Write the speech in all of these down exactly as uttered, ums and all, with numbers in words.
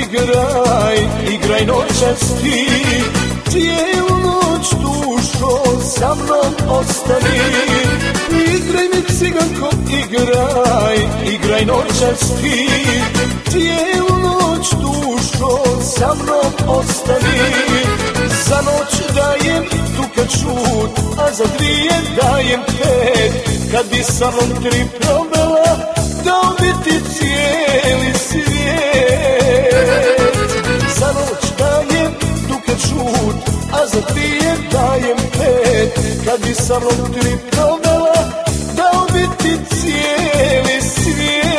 igraj, igraj noćas ti. Cijelu noć dušo sa mnom ostani. Igraj mi ciganko, igraj, igraj noćas ti. Cijelu noć dušo sa mnom ostani. Za noć dajem dukat šut, a za dvije dajem pet. Kad bi sa mnom tri probala, dao bi ti cijeli svijet. Za noć dajem dukat šut, a za dvije dajem pet. Kad bi sa mnom tri probala, dao bi ti cijeli svijet.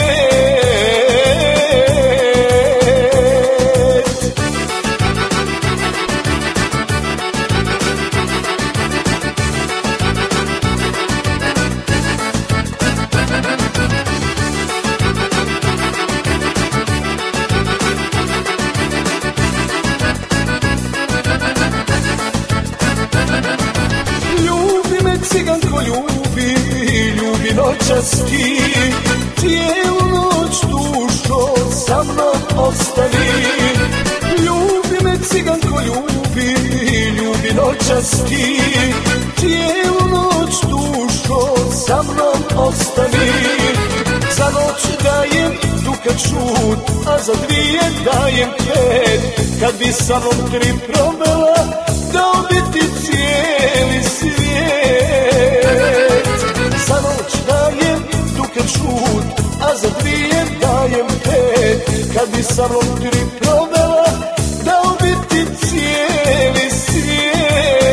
Ciganko ljubi, ljubi noćas ti. Cijelu noć dušo sa mnom ostani. Ljubi me ciganko ljubi, ljubi noćas ti. Cijelu noć dušo sa mnom ostani. Za noć dajem dukat šut, a za dvije dajem pet. Kad bi sa mnom tri probala, dao bi ti cijeli svijet. Za noć dajem dukat šut, a za dvije dajem pet. Kad bi sa mnom tri probala, dao bi ti cijeli svijet.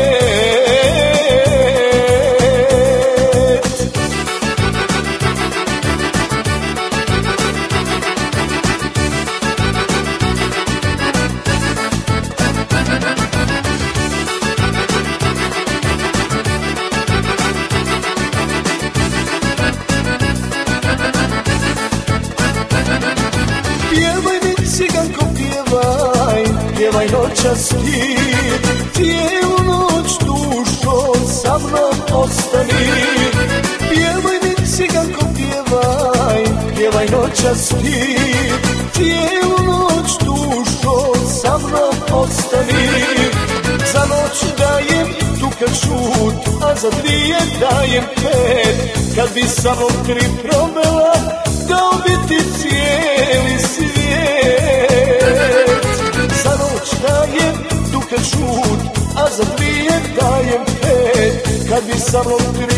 Pjevaj mi ciganko, pjevaj, pjevaj noćas ti. Cijelu noć dušo sa mnom ostani. Pjevaj mi ciganko, pjevaj, pjevaj noćas ti. Cijelu noć dušo sa mnom ostani. Za noć dajem dukat šut, a za dvije dajem pet. Kad bi sa mnom tri probala, dao bi ti cijeli svijet. Za noć dajem dukat šut, a za dvije dajem pet. Kad bi sa mnom tri